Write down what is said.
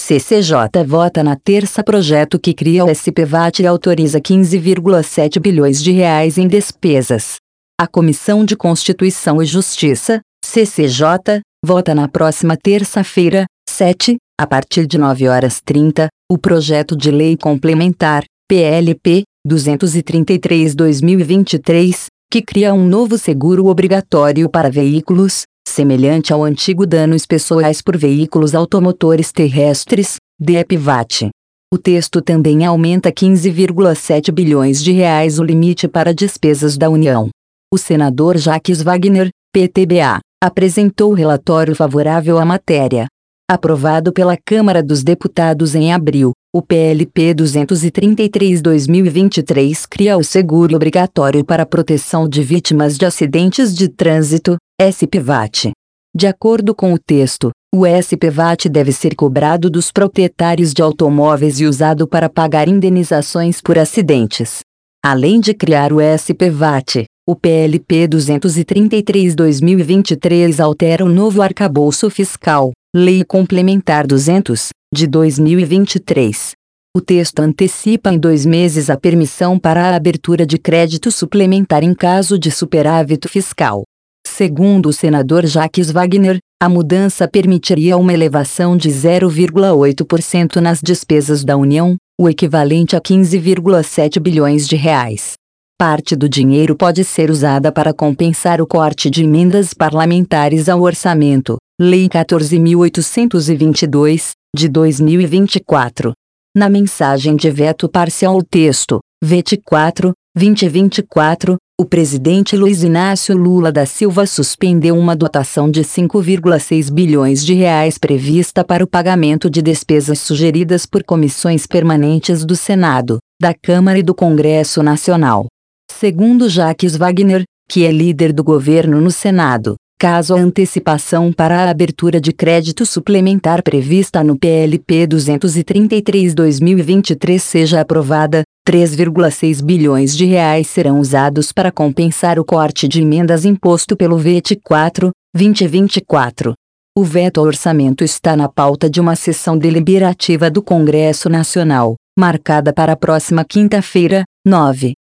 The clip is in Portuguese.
CCJ vota na terça projeto que cria o SPVAT e autoriza 15,7 bilhões de reais em despesas. A Comissão de Constituição e Justiça, CCJ, vota na próxima terça-feira, 7, a partir de 9h30, o projeto de lei complementar, PLP, 233/2023, que cria um novo seguro obrigatório para veículos, semelhante ao antigo danos pessoais por veículos automotores terrestres, DEPVAT. O texto também aumenta 15,7 bilhões de reais o limite para despesas da União. O senador Jacques Wagner, PTBA, apresentou relatório favorável à matéria. Aprovado pela Câmara dos Deputados em abril, o PLP 233/2023 cria o Seguro Obrigatório para a Proteção de Vítimas de Acidentes de Trânsito, SPVAT. De acordo com o texto, o SPVAT deve ser cobrado dos proprietários de automóveis e usado para pagar indenizações por acidentes. Além de criar o SPVAT, o PLP 233/2023 altera o novo arcabouço fiscal, Lei Complementar 200, de 2023. O texto antecipa em 2 meses a permissão para a abertura de crédito suplementar em caso de superávit fiscal. Segundo o senador Jacques Wagner, a mudança permitiria uma elevação de 0,8% nas despesas da União, o equivalente a 15,7 bilhões de reais. Parte do dinheiro pode ser usada para compensar o corte de emendas parlamentares ao orçamento, Lei 14.822, de 2024. Na mensagem de veto parcial ao texto, VET 4/2024, o presidente Luiz Inácio Lula da Silva suspendeu uma dotação de 5,6 bilhões de reais prevista para o pagamento de despesas sugeridas por comissões permanentes do Senado, da Câmara e do Congresso Nacional. Segundo Jacques Wagner, que é líder do governo no Senado, caso a antecipação para a abertura de crédito suplementar prevista no PLP 233/2023 seja aprovada, 3,6 bilhões de reais serão usados para compensar o corte de emendas imposto pelo VET 4/2024. O veto ao orçamento está na pauta de uma sessão deliberativa do Congresso Nacional, marcada para a próxima quinta-feira, 9.